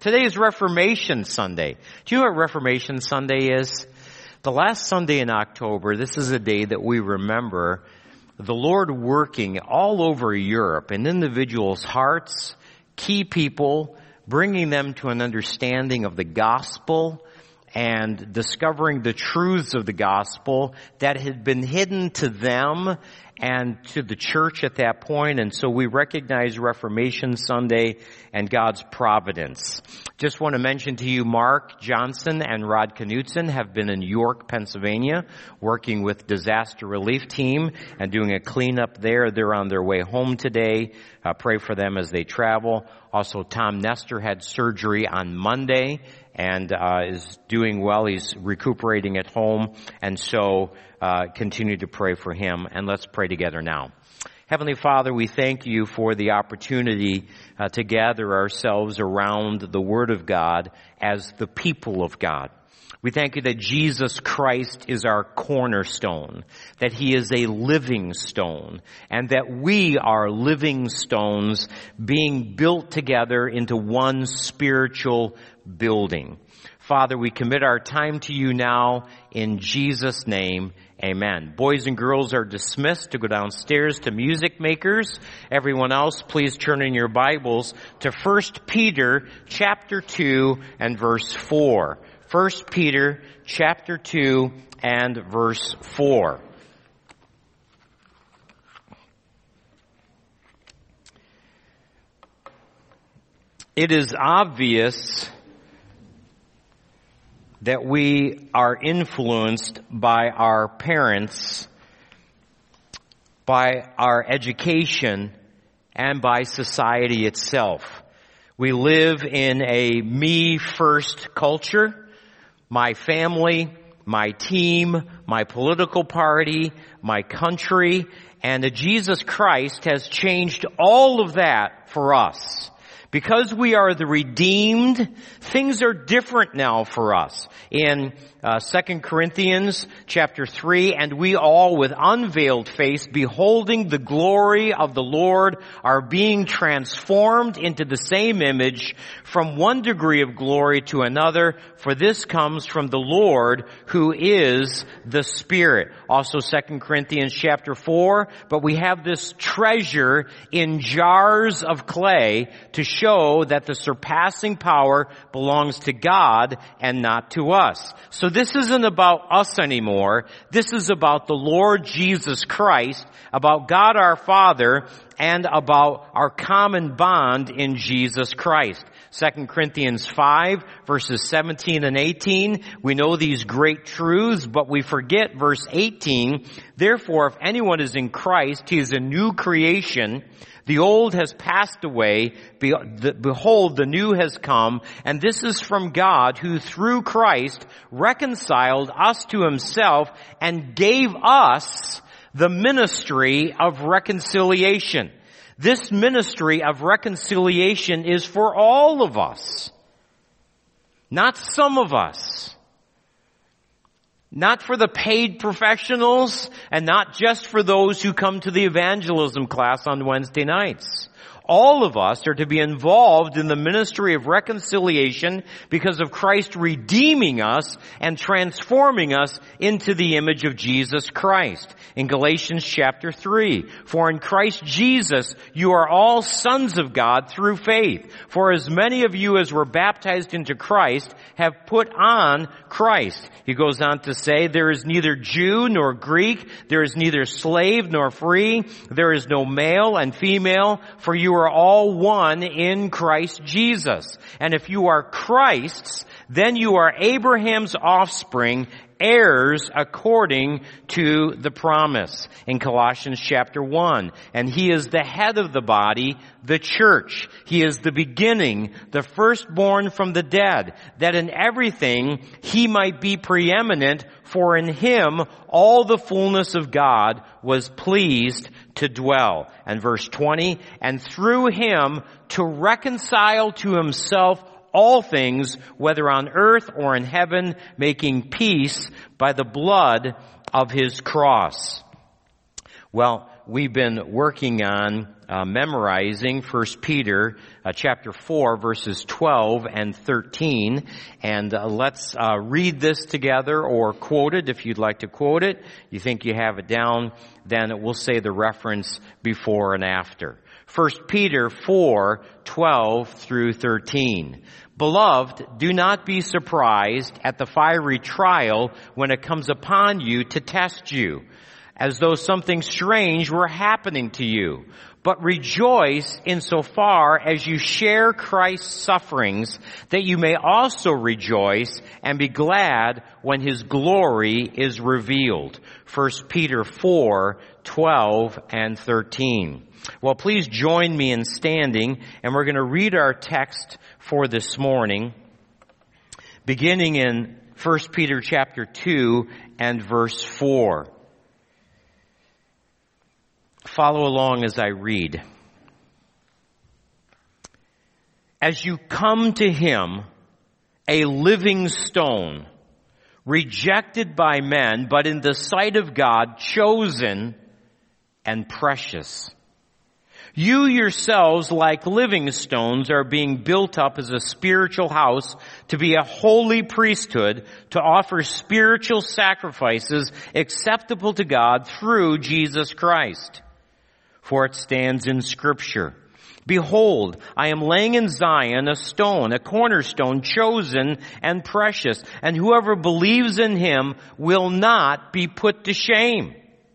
Today is Reformation Sunday. Do you know what Reformation Sunday is? The last Sunday in October, this is a day that we remember the Lord working all over Europe in individuals' hearts, key people, bringing them to an understanding of the gospel and discovering the truths of the gospel that had been hidden to them and to the church at that point. And so we recognize Reformation Sunday and God's providence. Just want to mention to you, Mark Johnson and Rod Knutson have been in York, Pennsylvania, working with disaster relief team and doing a cleanup there. They're on their way home today. Pray for them as they travel. Also, Tom Nestor had surgery on Monday and is doing well. He's recuperating at home. And so continue to pray for him. And let's pray together now. Heavenly Father, we thank you for the opportunity to gather ourselves around the Word of God as the people of God. We thank you that Jesus Christ is our cornerstone, that He is a living stone, and that we are living stones being built together into one spiritual building. Father, we commit our time to you now in Jesus' name. Amen. Boys and girls are dismissed to go downstairs to music makers. Everyone else, please turn in your Bibles to 1 Peter chapter 2 and verse 4. 1 Peter chapter 2 and verse 4. It is obvious that we are influenced by our parents, by our education, and by society itself. We live in a me-first culture. My family, my team, my political party, my country, and Jesus Christ has changed all of that for us. Because we are the redeemed, things are different now for us. In 2 Corinthians chapter 3, and we all with unveiled face, beholding the glory of the Lord, are being transformed into the same image from one degree of glory to another, for this comes from the Lord who is the Spirit. Also 2 Corinthians chapter 4, but we have this treasure in jars of clay to show that the surpassing power belongs to God and not to us. So this isn't about us anymore. This is about the Lord Jesus Christ, about God our Father, and about our common bond in Jesus Christ. 2 Corinthians 5, verses 17 and 18. We know these great truths, but we forget verse 18. Therefore, if anyone is in Christ, he is a new creation. The old has passed away. Behold, the new has come. And this is from God, who through Christ reconciled us to himself and gave us the ministry of reconciliation. This ministry of reconciliation is for all of us, not some of us. Not for the paid professionals and not just for those who come to the evangelism class on Wednesday nights. All of us are to be involved in the ministry of reconciliation because of Christ redeeming us and transforming us into the image of Jesus Christ. In Galatians chapter 3, for in Christ Jesus you are all sons of God through faith. For as many of you as were baptized into Christ have put on Christ. He goes on to say, there is neither Jew nor Greek, there is neither slave nor free, there is no male and female, for you are all one in Christ Jesus. And if you are Christ's, then you are Abraham's offspring, heirs according to the promise. In Colossians chapter 1, and he is the head of the body, the church. He is the beginning, the firstborn from the dead, that in everything he might be preeminent, for in him all the fullness of God was pleased to dwell. And verse 20, and through him to reconcile to himself all things, whether on earth or in heaven, making peace by the blood of his cross. Well, we've been working on memorizing 1 Peter chapter 4, verses 12 and 13. And let's read this together or quote it if you'd like to quote it. You think you have it down, then it will say the reference before and after. 1 Peter 4, 12 through 13. Beloved, do not be surprised at the fiery trial when it comes upon you to test you, as though something strange were happening to you. But rejoice insofar as you share Christ's sufferings, that you may also rejoice and be glad when his glory is revealed. 1 Peter 4, 12 and 13. Well, please join me in standing, and we're going to read our text for this morning, beginning in 1 Peter chapter 2 and verse 4. Follow along as I read. As you come to him, a living stone, rejected by men, but in the sight of God, chosen and precious. You yourselves, like living stones, are being built up as a spiritual house to be a holy priesthood, to offer spiritual sacrifices acceptable to God through Jesus Christ. For it stands in Scripture, behold, I am laying in Zion a stone, a cornerstone, chosen and precious, and whoever believes in him will not be put to shame.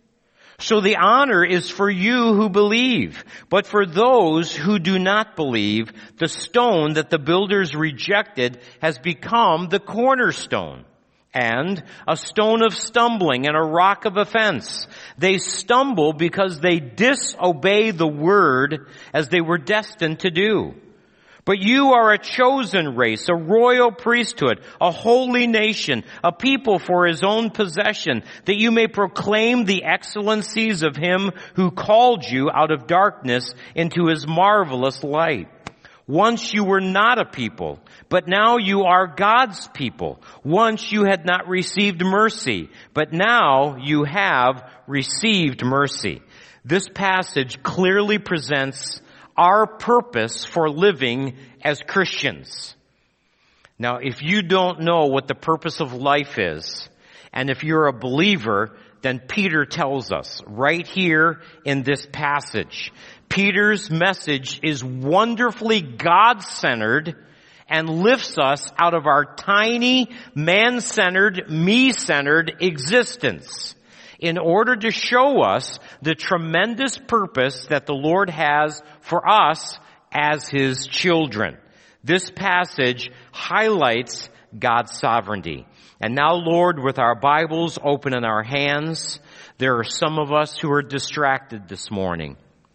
So the honor is for you who believe, but for those who do not believe, the stone that the builders rejected has become the cornerstone, and a stone of stumbling and a rock of offense. They stumble because they disobey the word as they were destined to do. But you are a chosen race, a royal priesthood, a holy nation, a people for his own possession, that you may proclaim the excellencies of him who called you out of darkness into his marvelous light. Once you were not a people, but now you are God's people. Once you had not received mercy, but now you have received mercy. This passage clearly presents our purpose for living as Christians. Now, if you don't know what the purpose of life is, and if you're a believer, then Peter tells us right here in this passage. Peter's message is wonderfully God-centered and lifts us out of our tiny, man-centered, me-centered existence in order to show us the tremendous purpose that the Lord has for us as his children. This passage highlights God's sovereignty. And now, Lord, with our Bibles open in our hands, there are some of us who are distracted this morning.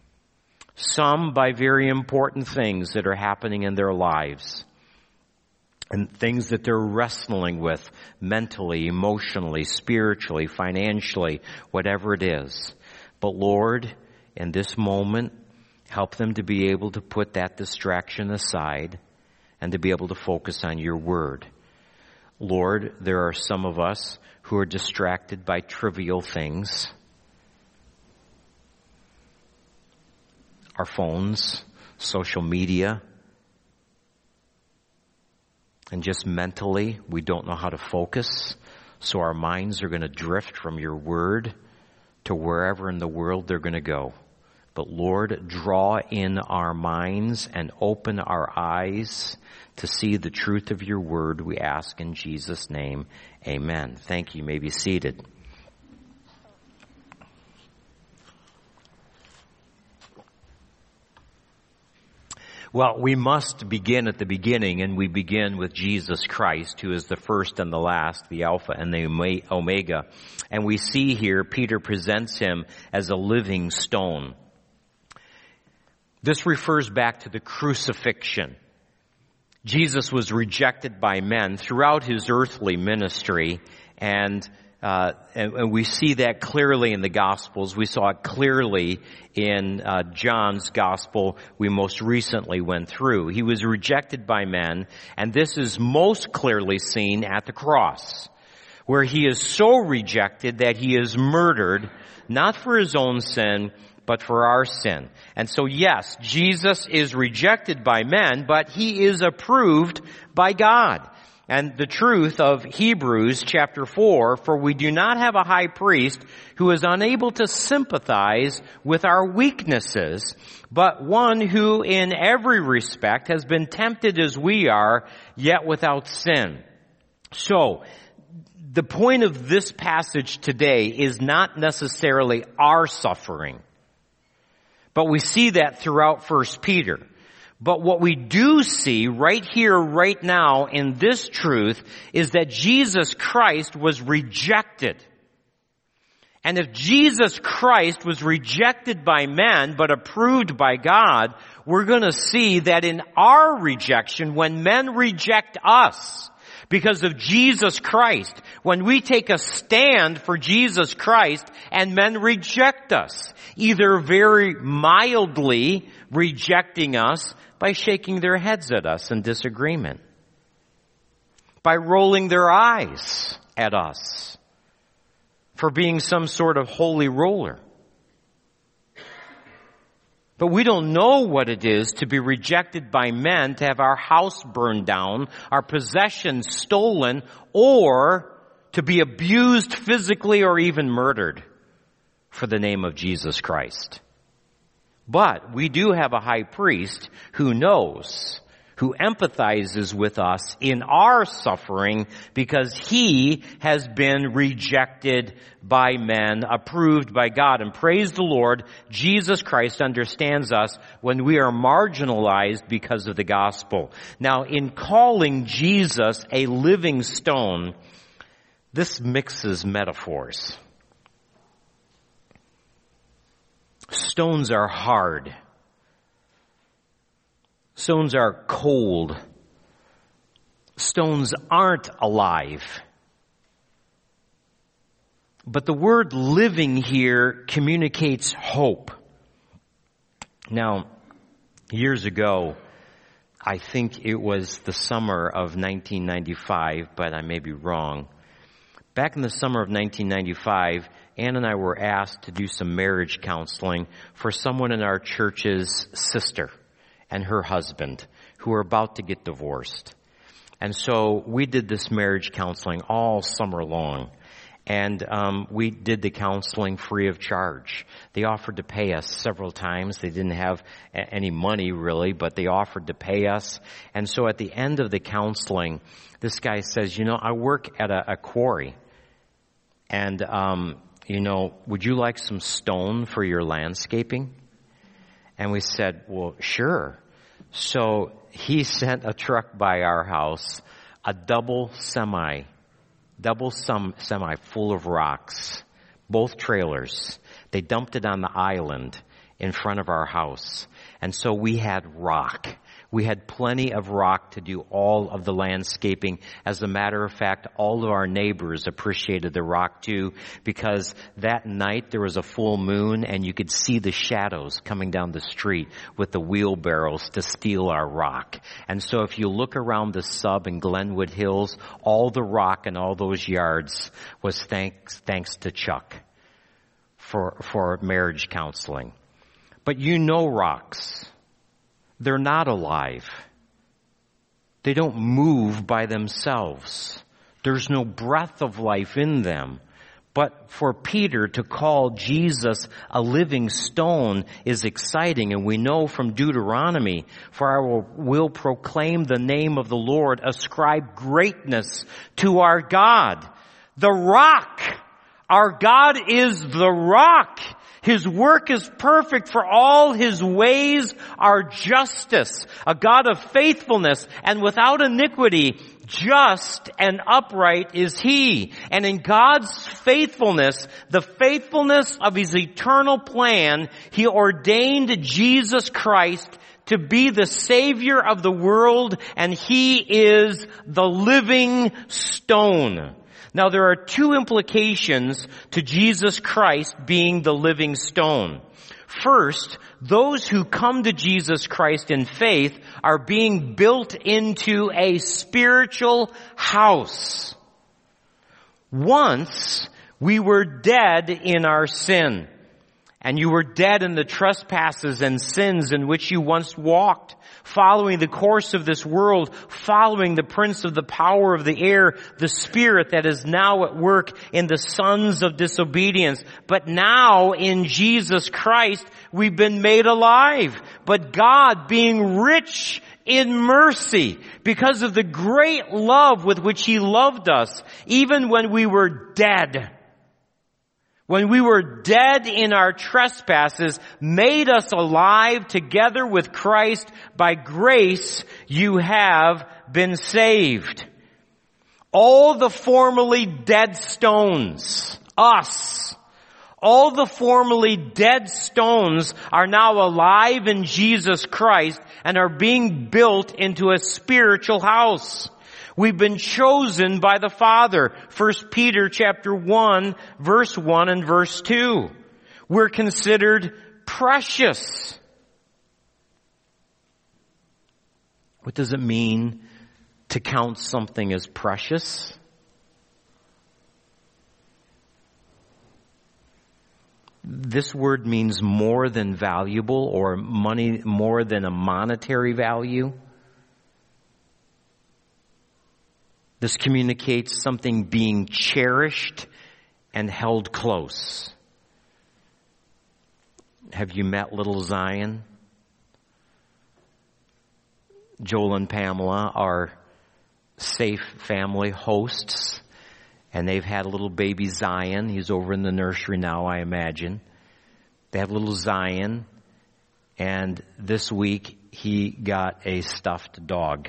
Some by very important things that are happening in their lives. And things that they're wrestling with mentally, emotionally, spiritually, financially, whatever it is. But Lord, in this moment, help them to be able to put that distraction aside and to be able to focus on your word. Lord, there are some of us who are distracted by trivial things. Our phones, social media. And just mentally, we don't know how to focus. So our minds are going to drift from your word to wherever in the world they're going to go. But Lord, draw in our minds and open our eyes to see the truth of your word, we ask in Jesus' name. Amen. Thank you. You may be seated. Well, we must begin at the beginning, and we begin with Jesus Christ, who is the first and the last, the Alpha and the Omega. And we see here Peter presents him as a living stone. This refers back to the crucifixion. Jesus was rejected by men throughout his earthly ministry, and we see that clearly in the Gospels. We saw it clearly in John's Gospel we most recently went through. He was rejected by men, and this is most clearly seen at the cross. where he is so rejected that he is murdered, not for his own sin, but for our sin. And so yes, Jesus is rejected by men, but he is approved by God. And the truth of Hebrews chapter 4, for we do not have a high priest who is unable to sympathize with our weaknesses, but one who in every respect has been tempted as we are, yet without sin. So, the point of this passage today is not necessarily our suffering, but we see that throughout 1 Peter. But what we do see right here, right now in this truth is that Jesus Christ was rejected. And if Jesus Christ was rejected by men but approved by God, we're going to see that in our rejection, when men reject us because of Jesus Christ, when we take a stand for Jesus Christ and men reject us, either very mildly rejecting us by shaking their heads at us in disagreement, by rolling their eyes at us for being some sort of holy roller. But we don't know what it is to be rejected by men, to have our house burned down, our possessions stolen, or to be abused physically or even murdered for the name of Jesus Christ. But we do have a high priest who knows, who empathizes with us in our suffering because he has been rejected by men, approved by God. And praise the Lord, Jesus Christ understands us when we are marginalized because of the gospel. Now, in calling Jesus a living stone, this mixes metaphors. Stones are hard. Stones are cold. Stones aren't alive. But the word living here communicates hope. Now, years ago, I think it was the summer of 1995, but I may be wrong. Back in the summer of 1995, Ann and I were asked to do some marriage counseling for someone in our church's sister and her husband who were about to get divorced. And so we did this marriage counseling all summer long. And we did the counseling free of charge. They offered to pay us several times. They didn't have any money really, but they offered to pay us. And so at the end of the counseling, this guy says, I work at a quarry. And would you like some stone for your landscaping? And we said, well, sure. So he sent a truck by our house, a double semi full of rocks, both trailers. They dumped it on the island in front of our house. And so we had rock. We had plenty of rock to do all of the landscaping. As a matter of fact, all of our neighbors appreciated the rock too, because that night there was a full moon and you could see the shadows coming down the street with the wheelbarrows to steal our rock. And so if you look around the sub in Glenwood Hills, all the rock in all those yards was thanks to Chuck for marriage counseling. But rocks. They're not alive. They don't move by themselves. There's no breath of life in them. But for Peter to call Jesus a living stone is exciting. And we know from Deuteronomy, for I will proclaim the name of the Lord, ascribe greatness to our God. The rock. Our God is the rock. His work is perfect, for all his ways are justice, a God of faithfulness and without iniquity. Just and upright is he. And in God's faithfulness, the faithfulness of his eternal plan, he ordained Jesus Christ to be the Savior of the world, and he is the living stone. Now, there are two implications to Jesus Christ being the living stone. First, those who come to Jesus Christ in faith are being built into a spiritual house. Once we were dead in our sin, and you were dead in the trespasses and sins in which you once walked, following the course of this world, following the prince of the power of the air, the spirit that is now at work in the sons of disobedience. But now in Jesus Christ, we've been made alive. But God, being rich in mercy, because of the great love with which He loved us, even when we were dead, in our trespasses, made us alive together with Christ. By grace you have been saved. All the formerly dead stones, us, all the formerly dead stones are now alive in Jesus Christ and are being built into a spiritual house. We've been chosen by the Father. 1 Peter chapter 1, verse 1 and verse 2. We're considered precious. What does it mean to count something as precious? This word means more than valuable, or money more than a monetary value. This communicates something being cherished and held close. Have you met little Zion? Joel and Pamela are Safe Family hosts, and they've had a little baby Zion. He's over in the nursery now, I imagine. They have little Zion, and this week he got a stuffed dog.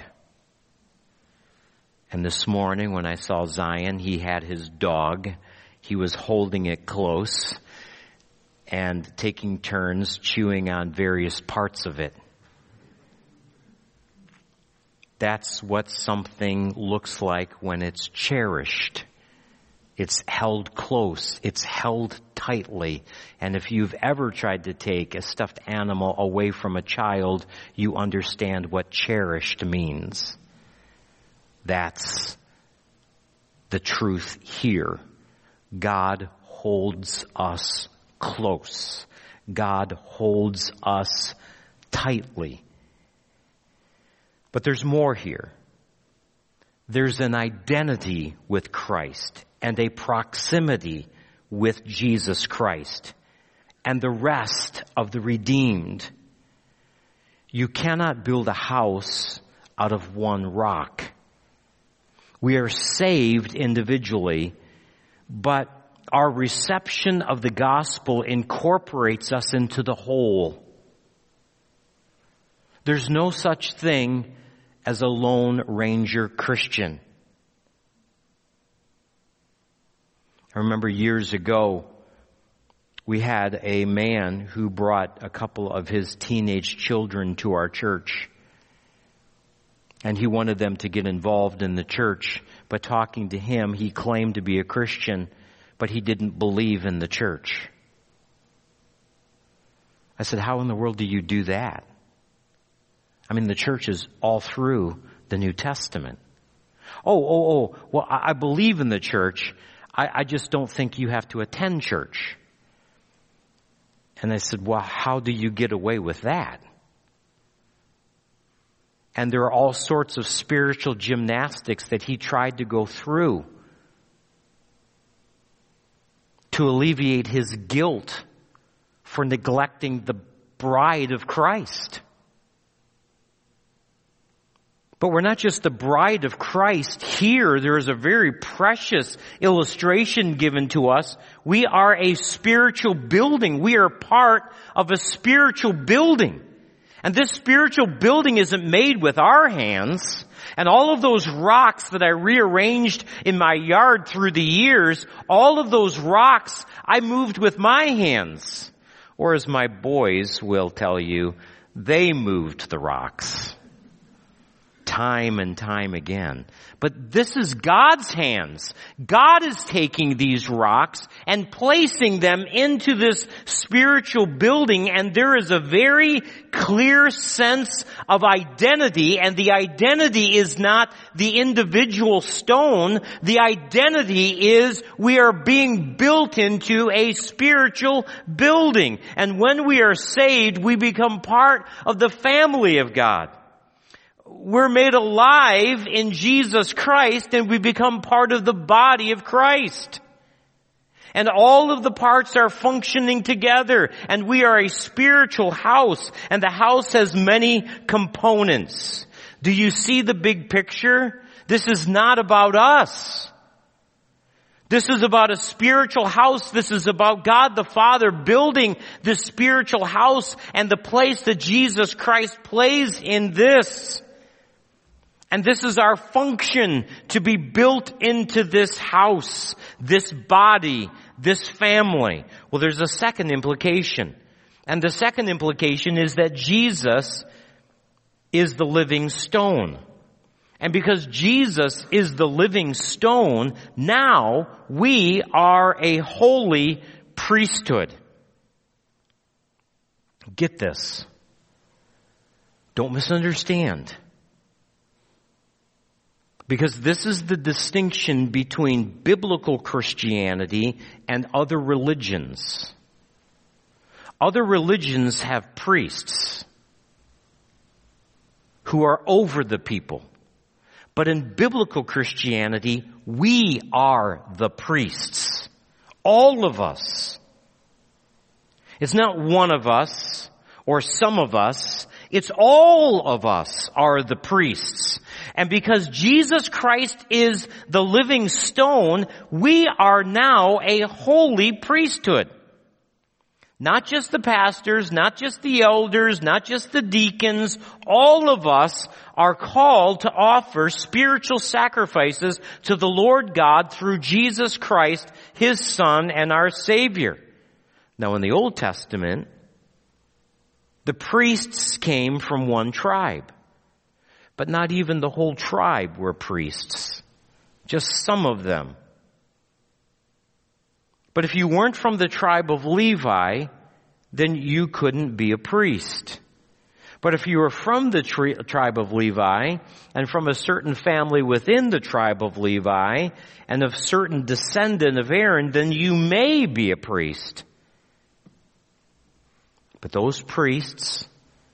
And this morning when I saw Zion, he had his dog. He was holding it close and taking turns chewing on various parts of it. That's what something looks like when it's cherished. It's held close. It's held tightly. And if you've ever tried to take a stuffed animal away from a child, you understand what cherished means. That's the truth here. God holds us close. God holds us tightly. But there's more here. There's an identity with Christ and a proximity with Jesus Christ and the rest of the redeemed. You cannot build a house out of one rock. We are saved individually, but our reception of the gospel incorporates us into the whole. There's no such thing as a Lone Ranger Christian. I remember years ago, we had a man who brought a couple of his teenage children to our church. And he wanted them to get involved in the church. But talking to him, he claimed to be a Christian, but he didn't believe in the church. I said, how in the world do you do that? I mean, the church is all through the New Testament. Well, I believe in the church. I just don't think you have to attend church. And I said, well, how do you get away with that? And there are all sorts of spiritual gymnastics that he tried to go through to alleviate his guilt for neglecting the bride of Christ. But we're not just the bride of Christ. Here, there is a very precious illustration given to us. We are a spiritual building. We are part of a spiritual building. And this spiritual building isn't made with our hands. And all of those rocks that I rearranged in my yard through the years, all of those rocks I moved with my hands. Or as my boys will tell you, they moved the rocks. time and time again. But this is God's hands. God is taking these rocks and placing them into this spiritual building, and there is a very clear sense of identity, and the identity is not the individual stone. The identity is we are being built into a spiritual building. And when we are saved, we become part of the family of God. We're made alive in Jesus Christ, and we become part of the body of Christ. And all of the parts are functioning together, and we are a spiritual house, and the house has many components. Do you see the big picture? This is not about us. This is about a spiritual house. This is about God the Father building this spiritual house and the place that Jesus Christ plays in this. And this is our function, to be built into this house, this body, this family. Well, there's a second implication. And the second implication is that Jesus is the living stone. And because Jesus is the living stone, now we are a holy priesthood. Get this. Don't misunderstand. Because this is the distinction between biblical Christianity and other religions. Other religions have priests who are over the people. But in biblical Christianity, we are the priests. All of us. It's not one of us or some of us. It's all of us are the priests. And because Jesus Christ is the living stone, we are now a holy priesthood. Not just the pastors, not just the elders, not just the deacons. All of us are called to offer spiritual sacrifices to the Lord God through Jesus Christ, His Son and our Savior. Now in the Old Testament, the priests came from one tribe. But not even the whole tribe were priests. Just some of them. But if you weren't from the tribe of Levi, then you couldn't be a priest. But if you were from the tribe of Levi, and from a certain family within the tribe of Levi, and of certain descendant of Aaron, then you may be a priest. But those priests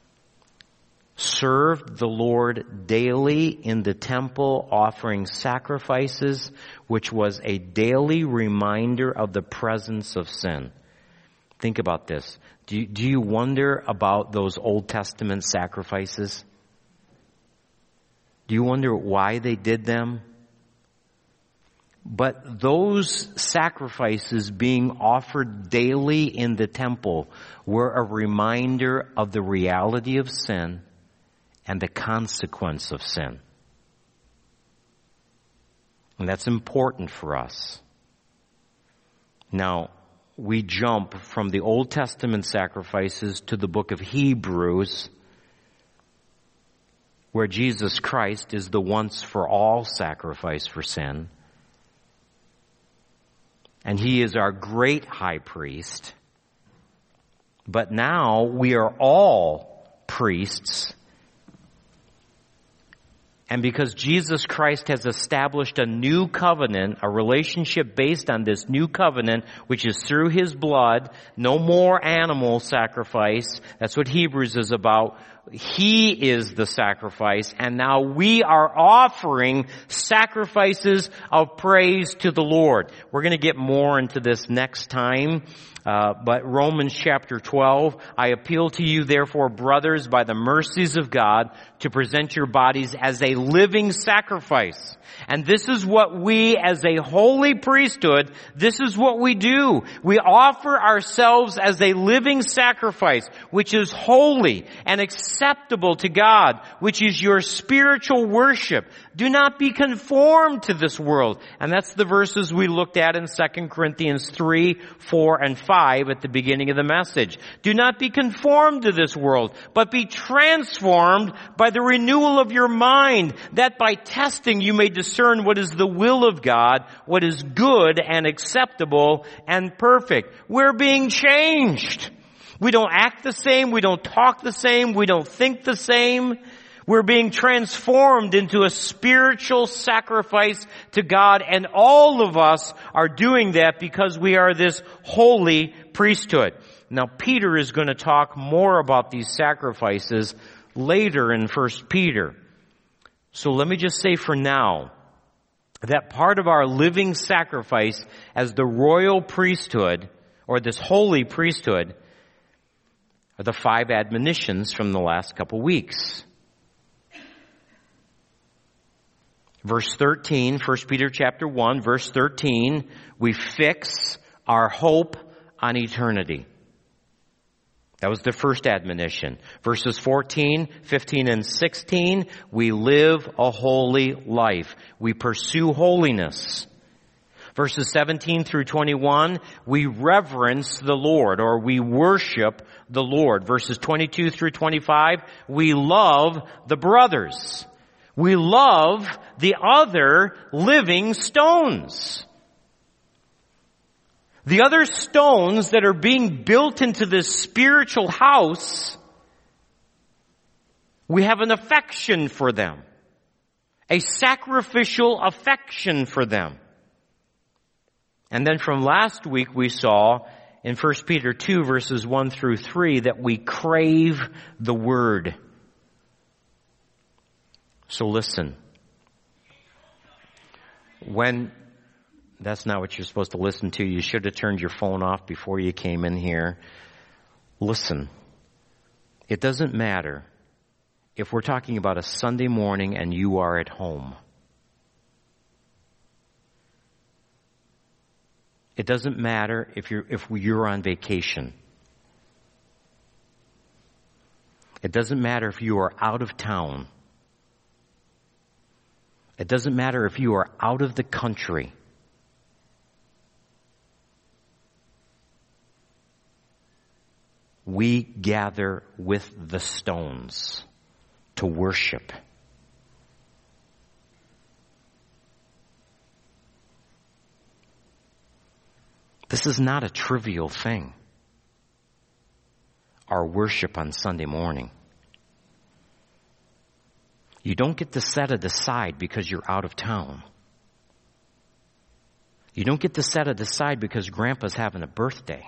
served the Lord daily in the temple, offering sacrifices, which was a daily reminder of the presence of sin. Think about this. Do you wonder about those Old Testament sacrifices? Do you wonder why they did them? But those sacrifices being offered daily in the temple were a reminder of the reality of sin and the consequence of sin. And that's important for us. Now, we jump from the Old Testament sacrifices to the book of Hebrews, where Jesus Christ is the once for all sacrifice for sin. And He is our great high priest. But now we are all priests. And because Jesus Christ has established a new covenant, a relationship based on this new covenant, which is through His blood, no more animal sacrifice. That's what Hebrews is about. He is the sacrifice, and now we are offering sacrifices of praise to the Lord. We're going to get more into this next time. But Romans chapter 12, I appeal to you, therefore, brothers, by the mercies of God, to present your bodies as a living sacrifice. And this is what we, as a holy priesthood, this is what we do. We offer ourselves as a living sacrifice, which is holy and acceptable acceptable to God, which is your spiritual worship. Do not be conformed to this world. And that's the verses we looked at in 2 Corinthians 3, 4, and 5 at the beginning of the message. Do not be conformed to this world, but be transformed by the renewal of your mind, that by testing you may discern what is the will of God, what is good and acceptable and perfect. We're being changed. We don't act the same. We don't talk the same. We don't think the same. We're being transformed into a spiritual sacrifice to God, and all of us are doing that because we are this holy priesthood. Now, Peter is going to talk more about these sacrifices later in 1 Peter. So let me just say for now that part of our living sacrifice as the royal priesthood, or this holy priesthood, are the 5 admonitions from the last couple weeks. Verse 13, 1 Peter chapter 1, verse 13, we fix our hope on eternity. That was the first admonition. Verses 14, 15, and 16, we live a holy life. We pursue holiness. Verses 17 through 21, we reverence the Lord, or we worship the Lord. Verses 22 through 25, we love the brothers. We love the other living stones. The other stones that are being built into this spiritual house, we have an affection for them. A sacrificial affection for them. And then from last week we saw in 1 Peter 2 verses 1 through 3 that we crave the Word. So listen. That's not what you're supposed to listen to. You should have turned your phone off before you came in here. Listen. It doesn't matter if we're talking about a Sunday morning and you are at home. It doesn't matter if you're on vacation. It doesn't matter if you are out of town. It doesn't matter if you are out of the country. We gather with the stones to worship. This is not a trivial thing. Our worship on Sunday morning. You don't get to set it aside because you're out of town. You don't get to set it aside because Grandpa's having a birthday.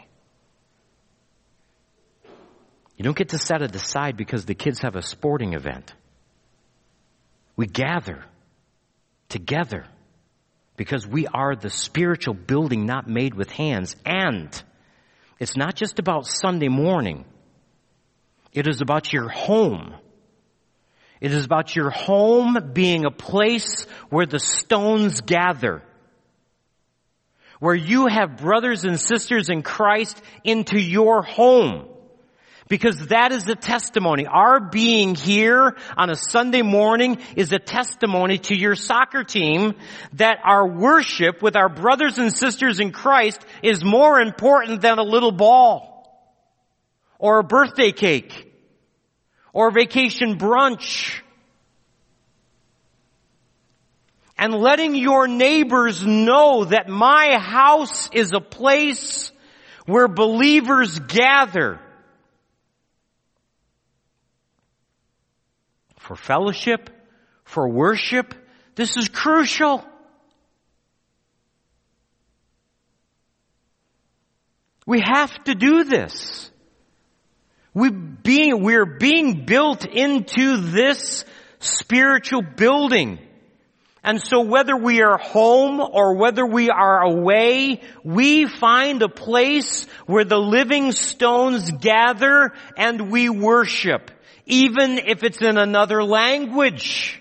You don't get to set it aside because the kids have a sporting event. We gather together because we are the spiritual building not made with hands. And it's not just about Sunday morning. It is about your home. It is about your home being a place where the stones gather. Where you have brothers and sisters in Christ into your home. Because that is the testimony. Our being here on a Sunday morning is a testimony to your soccer team that our worship with our brothers and sisters in Christ is more important than a little ball or a birthday cake or a vacation brunch. And letting your neighbors know that my house is a place where believers gather for fellowship, for worship. This is crucial. We have to do this. We're being built into this spiritual building. And so whether we are home or whether we are away, we find a place where the living stones gather and we worship. Even if it's in another language.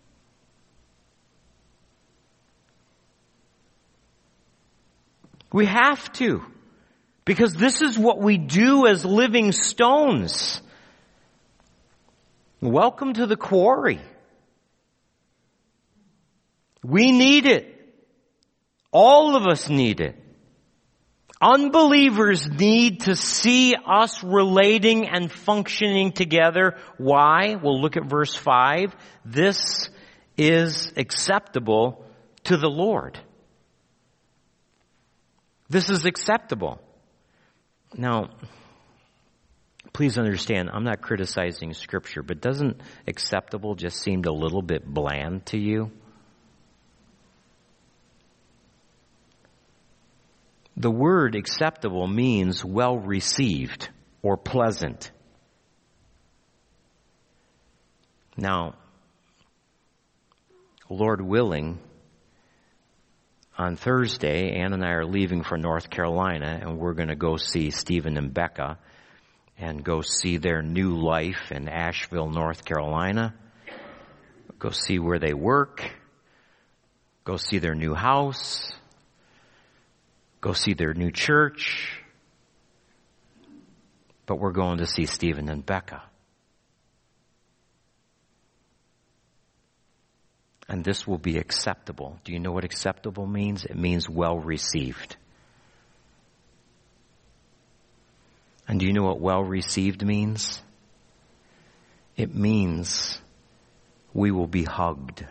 We have to. Because this is what we do as living stones. Welcome to the quarry. We need it. All of us need it. Unbelievers need to see us relating and functioning together. Why? We'll look at verse 5. This is acceptable to the Lord. This is acceptable. Now, please understand, I'm not criticizing Scripture, but doesn't acceptable just seem a little bit bland to you? The word acceptable means well received or pleasant. Now, Lord willing, on Thursday, Ann and I are leaving for North Carolina, and we're going to go see Stephen and Becca and go see their new life in Asheville, North Carolina. Go see where they work. Go see their new house. Go see their new church. But we're going to see Stephen and Becca. And this will be acceptable. Do you know what acceptable means? It means well received. And do you know what well received means? It means we will be hugged.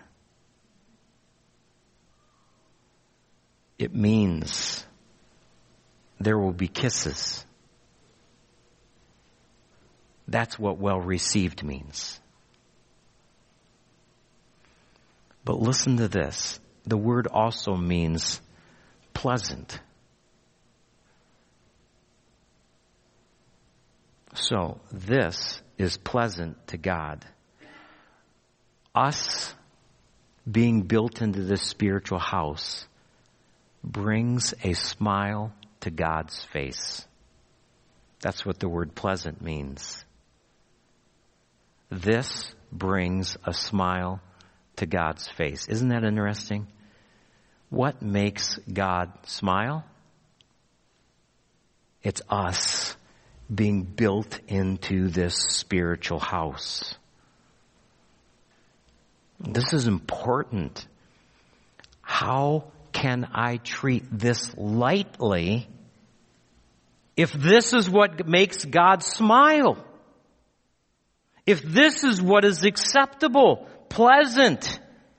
It means there will be kisses. That's what well received means. But listen to this. The word also means pleasant. So this is pleasant to God. Us being built into this spiritual house brings a smile to God's face. That's what the word pleasant means. This brings a smile to God's face. Isn't that interesting? What makes God smile? It's us being built into this spiritual house. This is important. How can I treat this lightly if this is what makes God smile? If this is what is acceptable, pleasant.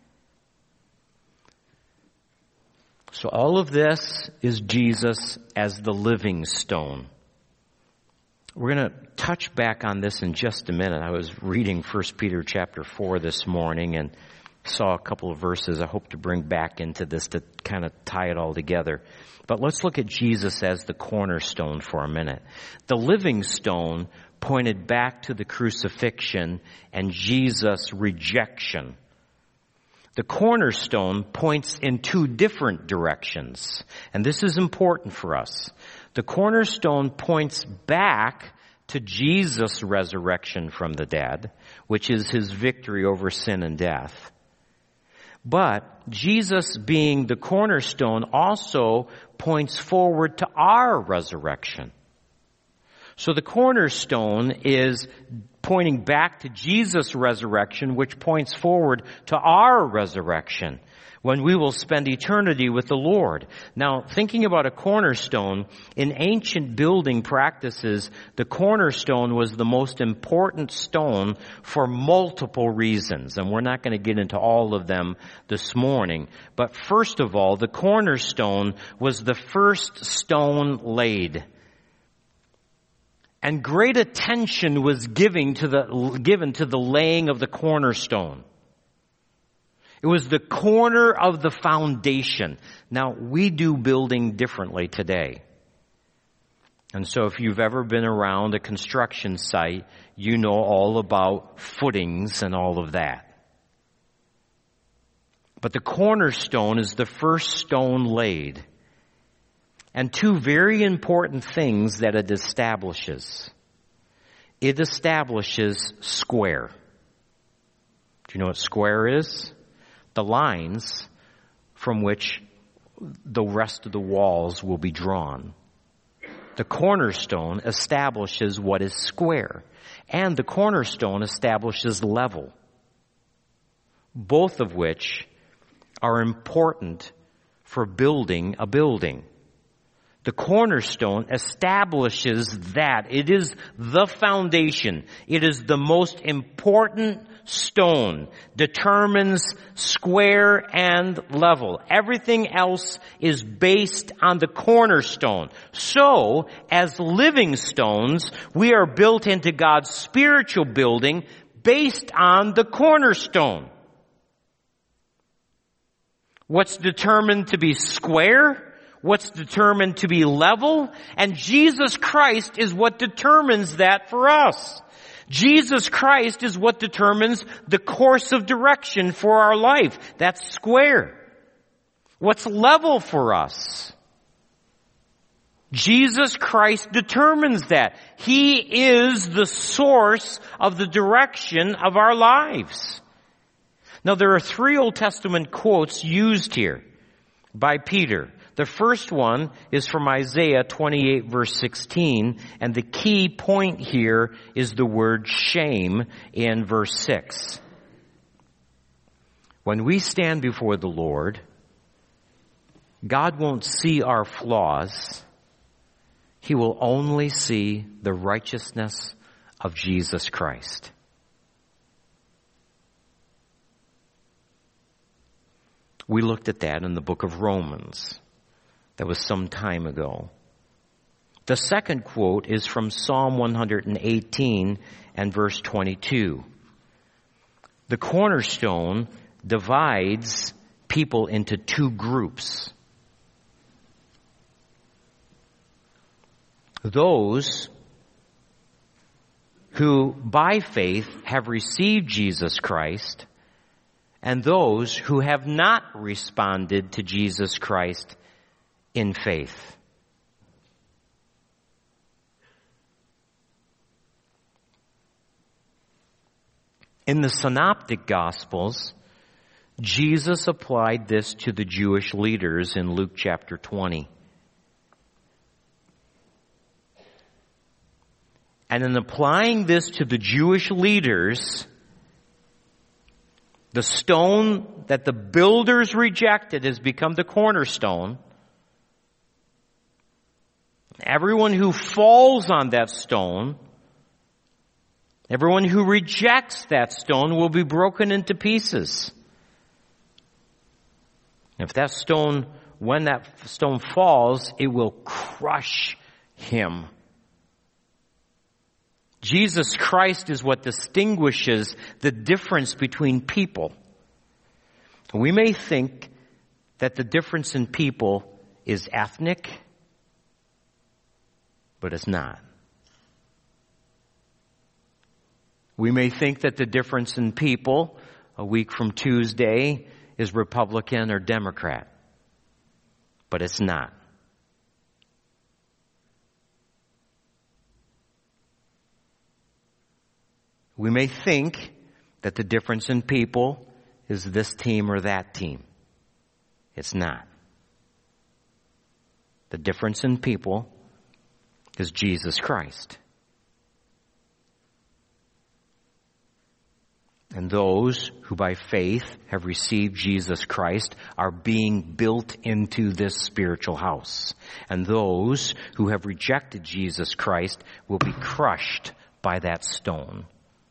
So all of this is Jesus as the living stone. We're going to touch back on this in just a minute. I was reading 1 Peter chapter 4 this morning and saw a couple of verses I hope to bring back into this to kind of tie it all together. But let's look at Jesus as the cornerstone for a minute. The living stone pointed back to the crucifixion and Jesus' rejection. The cornerstone points in two different directions, and this is important for us. The cornerstone points back to Jesus' resurrection from the dead, which is his victory over sin and death. But Jesus being the cornerstone also points forward to our resurrection. So the cornerstone is pointing back to Jesus' resurrection, which points forward to our resurrection when we will spend eternity with the Lord. Now, thinking about a cornerstone, in ancient building practices, the cornerstone was the most important stone for multiple reasons, and we're not going to get into all of them this morning. But first of all, the cornerstone was the first stone laid. And great attention was given to the laying of the cornerstone. It was the corner of the foundation. Now, we do building differently today. And so if you've ever been around a construction site, you know all about footings and all of that. But the cornerstone is the first stone laid. And two very important things that it establishes. It establishes square. Do you know what square is? The lines from which the rest of the walls will be drawn. The cornerstone establishes what is square, and the cornerstone establishes level, both of which are important for building a building. The cornerstone establishes that. It is the foundation. It is the most important stone. Determines square and level. Everything else is based on the cornerstone. So, as living stones, we are built into God's spiritual building based on the cornerstone. What's determined to be square? What's determined to be level? And Jesus Christ is what determines that for us. Jesus Christ is what determines the course of direction for our life. That's square. What's level for us? Jesus Christ determines that. He is the source of the direction of our lives. Now, there are 3 Old Testament quotes used here by Peter. The first one is from Isaiah 28 verse 16, and the key point here is the word shame in verse 6. When we stand before the Lord, God won't see our flaws. He will only see the righteousness of Jesus Christ. We looked at that in the book of Romans. That was some time ago. The second quote is from Psalm 118 and verse 22. The cornerstone divides people into 2 groups. Those who by faith have received Jesus Christ, and those who have not responded to Jesus Christ in faith. In the Synoptic Gospels, Jesus applied this to the Jewish leaders in Luke chapter 20. And in applying this to the Jewish leaders, the stone that the builders rejected has become the cornerstone. Everyone who falls on that stone, everyone who rejects that stone will be broken into pieces. If that stone, when that stone falls, it will crush him. Jesus Christ is what distinguishes the difference between people. We may think that the difference in people is ethnic, but it's not. We may think that the difference in people a week from Tuesday is Republican or Democrat, but it's not. We may think that the difference in people is this team or that team. It's not. The difference in people is Jesus Christ. And those who by faith have received Jesus Christ are being built into this spiritual house. And those who have rejected Jesus Christ will be crushed by that stone.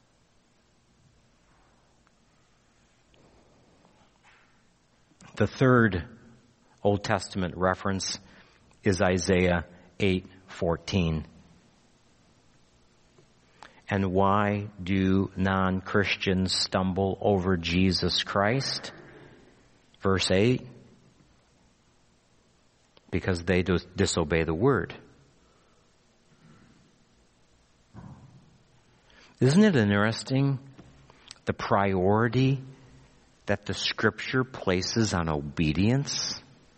The third Old Testament reference is Isaiah 8:14. And why do non-Christians stumble over Jesus Christ? Verse 8. Because they disobey the word. Isn't it interesting the priority that the Scripture places on obedience?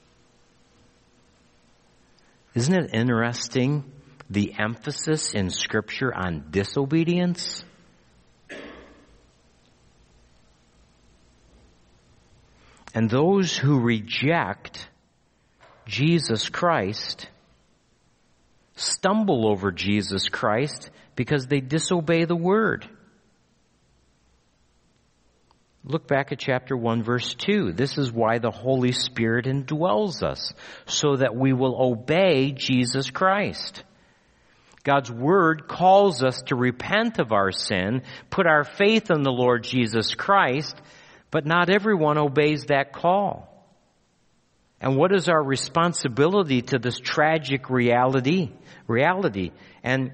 Isn't it interesting the emphasis in Scripture on disobedience? And those who reject Jesus Christ stumble over Jesus Christ because they disobey the Word. Look back at chapter 1, verse 2. This is why the Holy Spirit indwells us, so that we will obey Jesus Christ. God's Word calls us to repent of our sin, put our faith in the Lord Jesus Christ, but not everyone obeys that call. And what is our responsibility to this tragic reality? And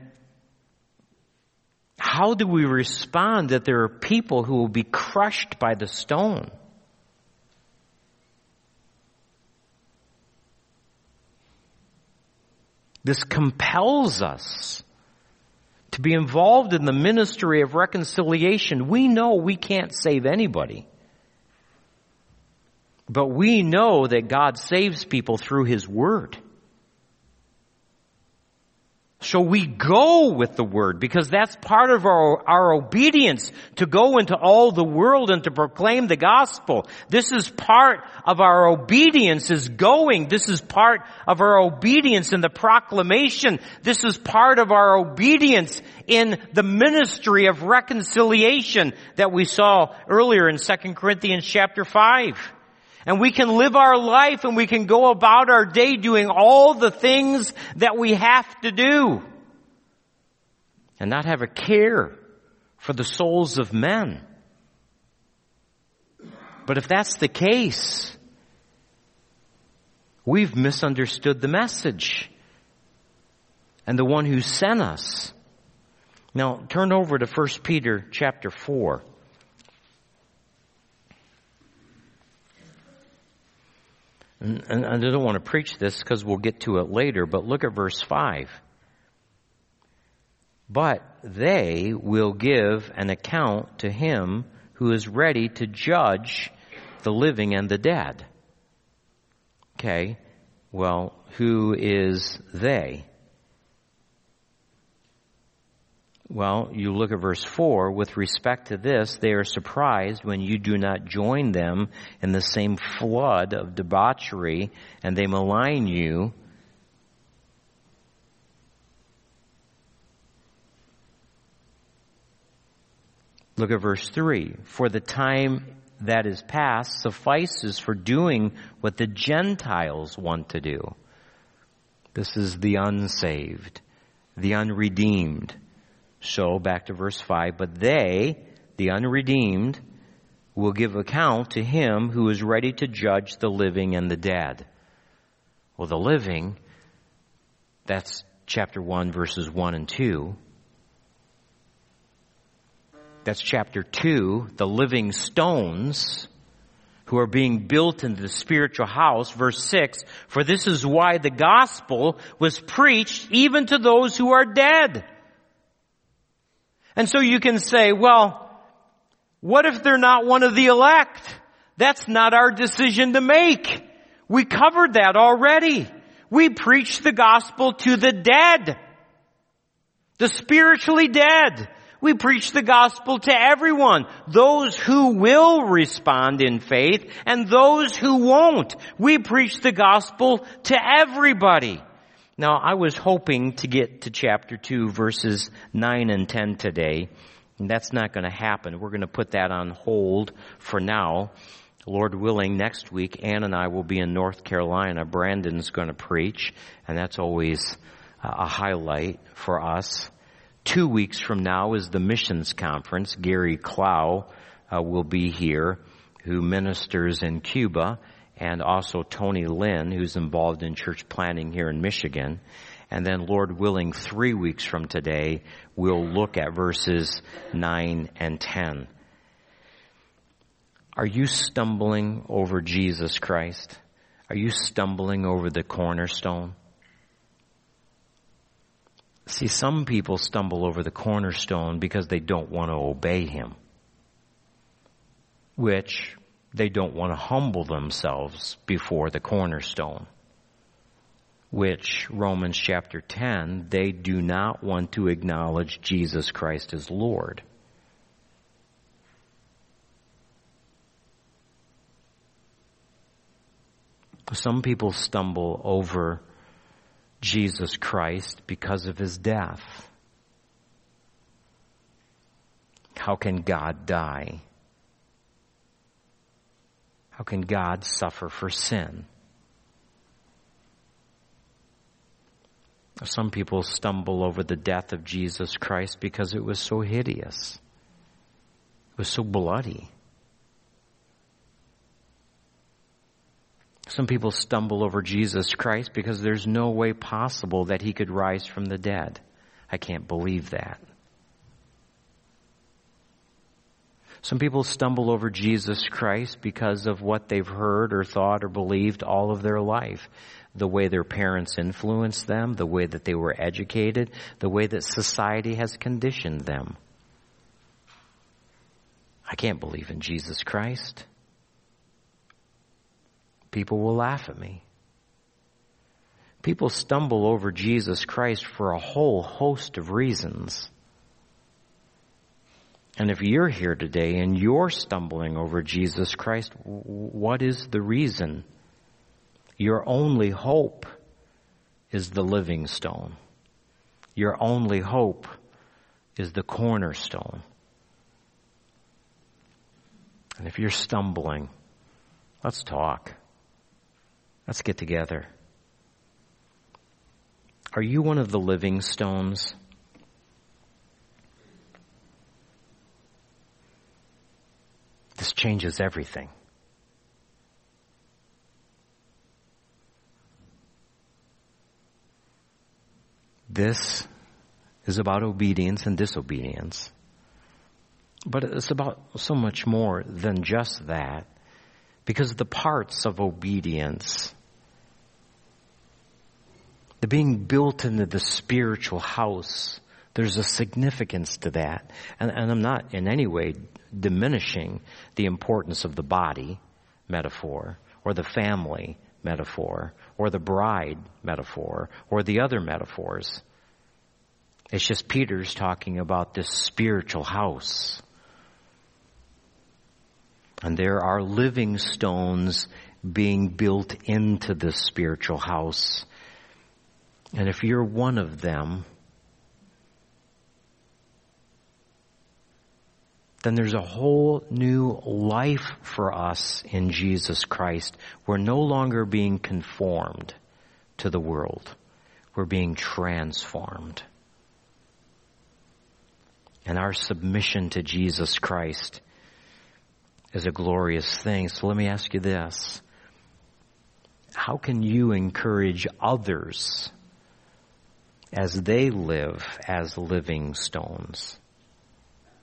how do we respond that there are people who will be crushed by the stone? This compels us to be involved in the ministry of reconciliation. We know we can't save anybody. But we know that God saves people through His Word. So we go with the Word because that's part of our obedience, to go into all the world and to proclaim the gospel. This is part of our obedience, is going. This is part of our obedience in the proclamation. This is part of our obedience in the ministry of reconciliation that we saw earlier in 2 Corinthians chapter 5. And we can live our life and we can go about our day doing all the things that we have to do and not have a care for the souls of men. But if that's the case, we've misunderstood the message and the one who sent us. Now, turn over to 1 Peter chapter 4. And I don't want to preach this because we'll get to it later, but look at verse 5. But they will give an account to Him who is ready to judge the living and the dead. Okay, well, who is they? Well, you look at verse 4, with respect to this, they are surprised when you do not join them in the same flood of debauchery, and they malign you. Look at verse 3. For the time that is past suffices for doing what the Gentiles want to do. This is the unsaved, the unredeemed. So, back to verse 5, but they, the unredeemed, will give account to Him who is ready to judge the living and the dead. Well, the living, that's chapter 1, verses 1 and 2. That's chapter 2, the living stones who are being built into the spiritual house. Verse 6, for this is why the gospel was preached even to those who are dead. And so you can say, well, what if they're not one of the elect? That's not our decision to make. We covered that already. We preach the gospel to the dead, the spiritually dead. We preach the gospel to everyone, those who will respond in faith and those who won't. We preach the gospel to everybody. Now, I was hoping to get to chapter 2, verses 9 and 10 today, and that's not going to happen. We're going to put that on hold for now. Lord willing, next week, Ann and I will be in North Carolina. Brandon's going to preach, and that's always a highlight for us. 2 weeks from now is the missions conference. Gary Clow will be here, who ministers in Cuba, and also Tony Lynn, who's involved in church planting here in Michigan. And then, Lord willing, 3 weeks from today, we'll look at verses 9 and 10. Are you stumbling over Jesus Christ? Are you stumbling over the cornerstone? See, some people stumble over the cornerstone because they don't want to obey Him, which they don't want to humble themselves before the cornerstone, which Romans chapter 10, they do not want to acknowledge Jesus Christ as Lord. Some people stumble over Jesus Christ because of his death. How can God die? How can God suffer for sin? Some people stumble over the death of Jesus Christ because it was so hideous. It was so bloody. Some people stumble over Jesus Christ because there's no way possible that he could rise from the dead. I can't believe that. Some people stumble over Jesus Christ because of what they've heard or thought or believed all of their life. The way their parents influenced them, the way that they were educated, the way that society has conditioned them. I can't believe in Jesus Christ. People will laugh at me. People stumble over Jesus Christ for a whole host of reasons. And if you're here today and you're stumbling over Jesus Christ, what is the reason? Your only hope is the living stone. Your only hope is the cornerstone. And if you're stumbling, let's talk. Let's get together. Are you one of the living stones? This changes everything. This is about obedience and disobedience. But it's about so much more than just that. Because the parts of obedience, the being built into the spiritual house, there's a significance to that. And I'm not in any way diminishing the importance of the body metaphor, or the family metaphor, or the bride metaphor, or the other metaphors. It's just Peter's talking about this spiritual house. And there are living stones being built into this spiritual house. And if you're one of them, then there's a whole new life for us in Jesus Christ. We're no longer being conformed to the world. We're being transformed. And our submission to Jesus Christ is a glorious thing. So let me ask you this. How can you encourage others as they live as living stones?